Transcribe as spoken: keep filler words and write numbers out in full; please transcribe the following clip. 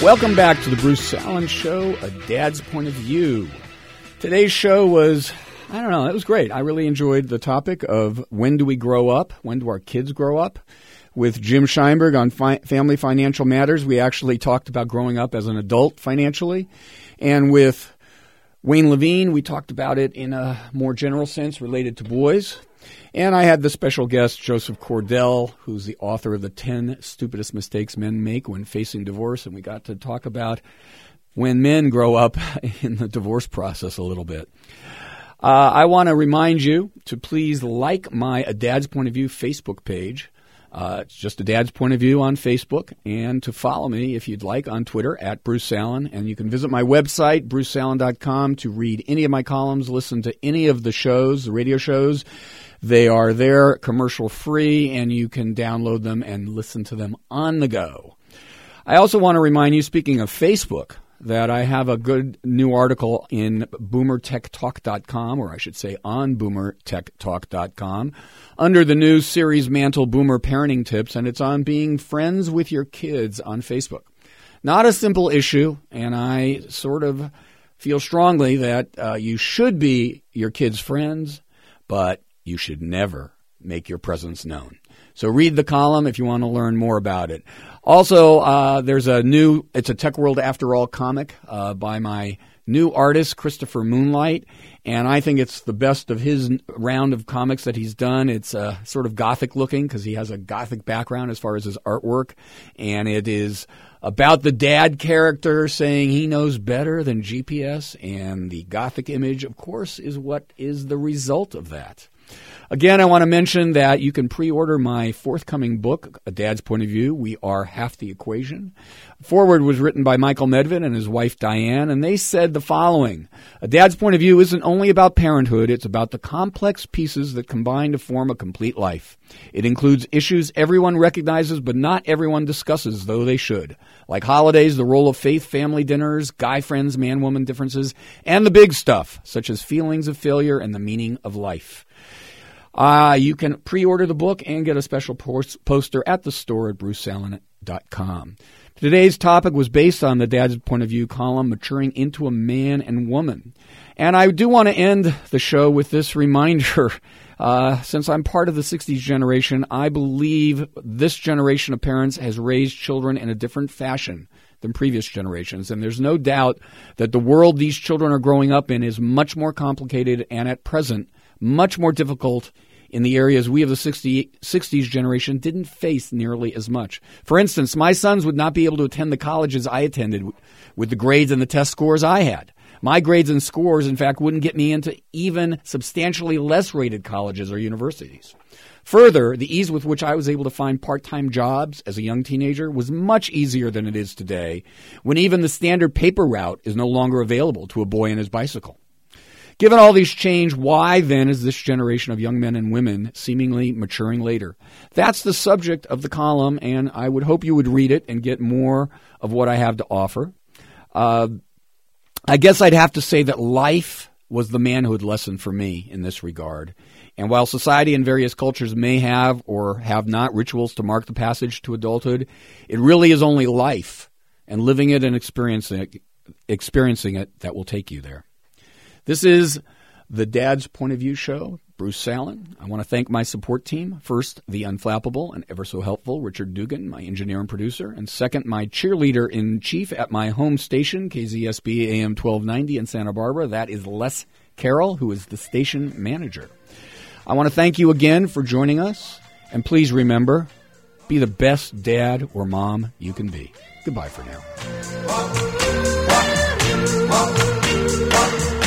Welcome back to the Bruce Allen Show, A Dad's Point of View. Today's show was, I don't know, it was great. I really enjoyed the topic of when do we grow up? When do our kids grow up? With Jim Scheinberg on fi- Family Financial Matters, we actually talked about growing up as an adult financially. And with Wayne Levine, we talked about it in a more general sense related to boys. And I had the special guest, Joseph Cordell, who's the author of the ten Stupidest Mistakes Men Make When Facing Divorce. And we got to talk about when men grow up in the divorce process a little bit. Uh, I want to remind you to please like my A Dad's Point of View Facebook page. Uh, it's just A Dad's Point of View on Facebook, and to follow me, if you'd like, on Twitter, at Bruce Allen. And you can visit my website, bruce allen dot com, to read any of my columns, listen to any of the shows, the radio shows. They are there, commercial-free, and you can download them and listen to them on the go. I also want to remind you, speaking of Facebook, that I have a good new article in boomer tech talk dot com, or I should say on boomer tech talk dot com, under the new series Mantle Boomer Parenting Tips, and it's on being friends with your kids on Facebook. Not a simple issue, and I sort of feel strongly that uh, you should be your kids' friends, but you should never make your presence known. So read the column if you want to learn more about it. Also, uh, there's a new, it's a Tech World After All comic uh, by my new artist, Christopher Moonlight, and I think it's the best of his round of comics that he's done. It's uh, sort of gothic looking because he has a gothic background as far as his artwork, and it is about the dad character saying he knows better than G P S, and the gothic image, of course, is what is the result of that. Again, I want to mention that you can pre-order my forthcoming book, A Dad's Point of View, We Are Half the Equation. Foreword was written by Michael Medved and his wife Diane, and they said the following: A Dad's Point of View isn't only about parenthood, it's about the complex pieces that combine to form a complete life. It includes issues everyone recognizes but not everyone discusses, though they should, like holidays, the role of faith, family dinners, guy friends, man-woman differences, and the big stuff, such as feelings of failure and the meaning of life. Uh, you can pre-order the book and get a special post- poster at the store at bruce allen dot com. Today's topic was based on the Dad's Point of View column, Maturing into a Man and Woman. And I do want to end the show with this reminder. Uh, since I'm part of the sixties generation, I believe this generation of parents has raised children in a different fashion than previous generations. And there's no doubt that the world these children are growing up in is much more complicated and at present much more difficult in the areas we of the sixties generation didn't face nearly as much. For instance, my sons would not be able to attend the colleges I attended with the grades and the test scores I had. My grades and scores, in fact, wouldn't get me into even substantially less rated colleges or universities. Further, the ease with which I was able to find part-time jobs as a young teenager was much easier than it is today, when even the standard paper route is no longer available to a boy and his bicycle. Given all these change, why then is this generation of young men and women seemingly maturing later? That's the subject of the column, and I would hope you would read it and get more of what I have to offer. Uh, I guess I'd have to say that life was the manhood lesson for me in this regard. And while society and various cultures may have or have not rituals to mark the passage to adulthood, it really is only life and living it and experiencing it, experiencing it that will take you there. This is the Dad's Point of View show, Bruce Allen. I want to thank my support team. First, the unflappable and ever so helpful Richard Dugan, my engineer and producer. And second, my cheerleader-in-chief at my home station, K Z S B A M twelve ninety in Santa Barbara. That is Les Carroll, who is the station manager. I want to thank you again for joining us. And please remember, be the best dad or mom you can be. Goodbye for now.